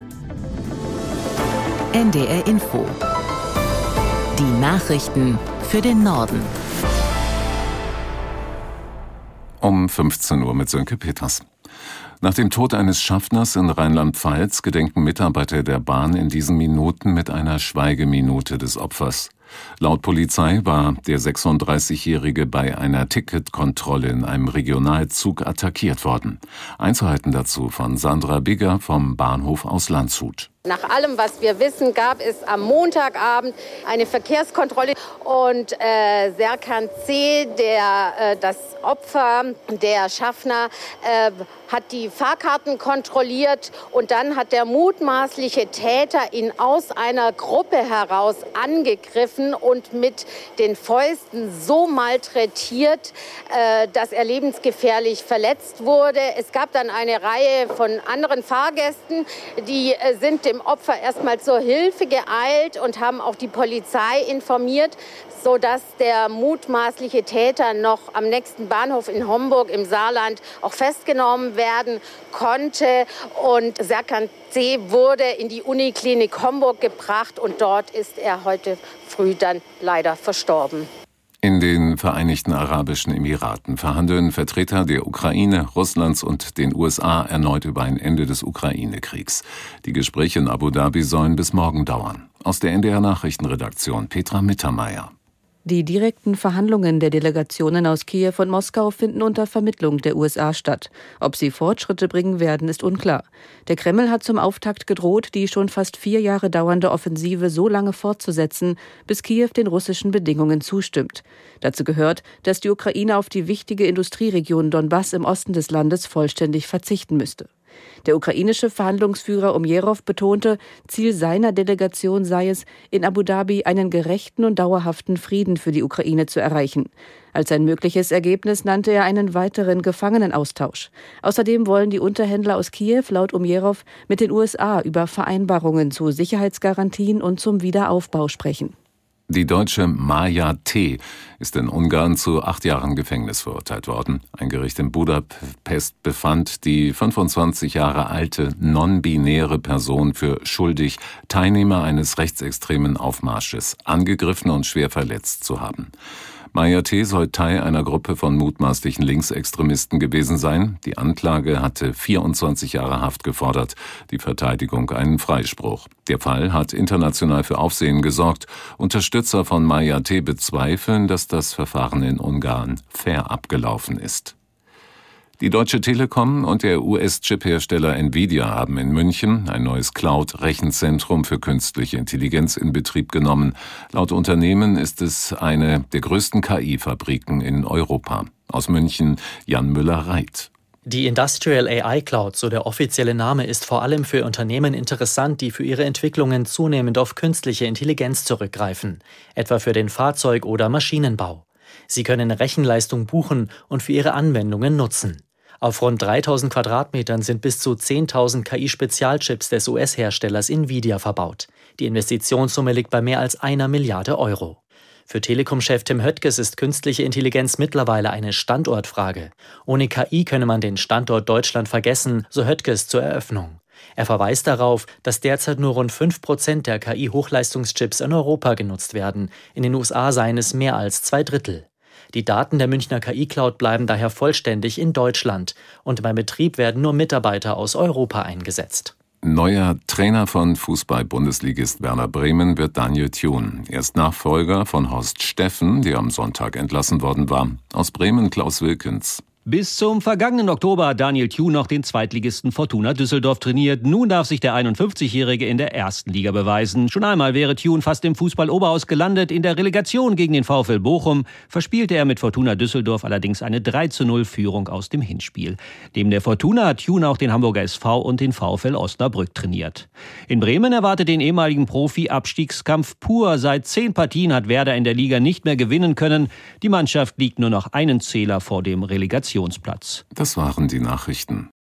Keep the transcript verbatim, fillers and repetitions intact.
N D R Info. Die Nachrichten für den Norden. Um fünfzehn Uhr mit Sönke Peters. Nach dem Tod eines Schaffners in Rheinland-Pfalz gedenken Mitarbeiter der Bahn in diesen Minuten mit einer Schweigeminute des Opfers. Laut Polizei war der sechsunddreißigjährige bei einer Ticketkontrolle in einem Regionalzug attackiert worden. Einzelheiten dazu von Sandra Bigger vom Bahnhof aus Landshut. Nach allem, was wir wissen, gab es am Montagabend eine Verkehrskontrolle und äh, Serkan C., der, äh, das Opfer, der Schaffner, äh, hat die Fahrkarten kontrolliert und dann hat der mutmaßliche Täter ihn aus einer Gruppe heraus angegriffen und mit den Fäusten so malträtiert, äh, dass er lebensgefährlich verletzt wurde. Es gab dann eine Reihe von anderen Fahrgästen, die äh, sind dem Opfer erstmal zur Hilfe geeilt und haben auch die Polizei informiert, sodass der mutmaßliche Täter noch am nächsten Bahnhof in Homburg im Saarland auch festgenommen werden konnte. Und Serkan C. wurde in die Uniklinik Homburg gebracht und dort ist er heute früh dann leider verstorben. In den Vereinigten Arabischen Emiraten verhandeln Vertreter der Ukraine, Russlands und den U S A erneut über ein Ende des Ukraine-Kriegs. Die Gespräche in Abu Dhabi sollen bis morgen dauern. Aus der N D R-Nachrichtenredaktion Petra Mittermeier. Die direkten Verhandlungen der Delegationen aus Kiew und Moskau finden unter Vermittlung der U S A statt. Ob sie Fortschritte bringen werden, ist unklar. Der Kreml hat zum Auftakt gedroht, die schon fast vier Jahre dauernde Offensive so lange fortzusetzen, bis Kiew den russischen Bedingungen zustimmt. Dazu gehört, dass die Ukraine auf die wichtige Industrieregion Donbass im Osten des Landes vollständig verzichten müsste. Der ukrainische Verhandlungsführer Umjerow betonte, Ziel seiner Delegation sei es, in Abu Dhabi einen gerechten und dauerhaften Frieden für die Ukraine zu erreichen. Als ein mögliches Ergebnis nannte er einen weiteren Gefangenenaustausch. Außerdem wollen die Unterhändler aus Kiew laut Umjerow mit den U S A über Vereinbarungen zu Sicherheitsgarantien und zum Wiederaufbau sprechen. Die Deutsche Maja T. ist in Ungarn zu acht Jahren Gefängnis verurteilt worden. Ein Gericht in Budapest befand die fünfundzwanzig Jahre alte non-binäre Person für schuldig, Teilnehmer eines rechtsextremen Aufmarsches angegriffen und schwer verletzt zu haben. Maja T. soll Teil einer Gruppe von mutmaßlichen Linksextremisten gewesen sein. Die Anklage hatte vierundzwanzig Jahre Haft gefordert, die Verteidigung einen Freispruch. Der Fall hat international für Aufsehen gesorgt. Unterstützer von Maja T. bezweifeln, dass das Verfahren in Ungarn fair abgelaufen ist. Die Deutsche Telekom und der U S-Chip-Hersteller Nvidia haben in München ein neues Cloud-Rechenzentrum für künstliche Intelligenz in Betrieb genommen. Laut Unternehmen ist es eine der größten K I-Fabriken in Europa. Aus München Jan Müller-Reit. Die Industrial A I Cloud, so der offizielle Name, ist vor allem für Unternehmen interessant, die für ihre Entwicklungen zunehmend auf künstliche Intelligenz zurückgreifen, etwa für den Fahrzeug- oder Maschinenbau. Sie können Rechenleistung buchen und für ihre Anwendungen nutzen. Auf rund dreitausend Quadratmetern sind bis zu zehntausend K I-Spezialchips des U S-Herstellers Nvidia verbaut. Die Investitionssumme liegt bei mehr als einer Milliarde Euro. Für Telekom-Chef Tim Höttges ist künstliche Intelligenz mittlerweile eine Standortfrage. Ohne K I könne man den Standort Deutschland vergessen, so Höttges zur Eröffnung. Er verweist darauf, dass derzeit nur rund fünf Prozent der K I-Hochleistungschips in Europa genutzt werden. In den U S A seien es mehr als zwei Drittel. Die Daten der Münchner K I-Cloud bleiben daher vollständig in Deutschland und beim Betrieb werden nur Mitarbeiter aus Europa eingesetzt. Neuer Trainer von Fußball-Bundesligist Werder Bremen wird Daniel Thun. Er ist Nachfolger von Horst Steffen, der am Sonntag entlassen worden war. Aus Bremen Klaus Wilkens. Bis zum vergangenen Oktober hat Daniel Thun noch den Zweitligisten Fortuna Düsseldorf trainiert. Nun darf sich der einundfünfzigjährige in der ersten Liga beweisen. Schon einmal wäre Thun fast im Fußball-Oberhaus gelandet. In der Relegation gegen den VfL Bochum verspielte er mit Fortuna Düsseldorf allerdings eine drei zu null Führung aus dem Hinspiel. Neben der Fortuna hat Thun auch den Hamburger S V und den VfL Osnabrück trainiert. In Bremen erwartet den ehemaligen Profi Abstiegskampf pur. Seit zehn Partien hat Werder in der Liga nicht mehr gewinnen können. Die Mannschaft liegt nur noch einen Zähler vor dem Relegationsplatz. Das waren die Nachrichten.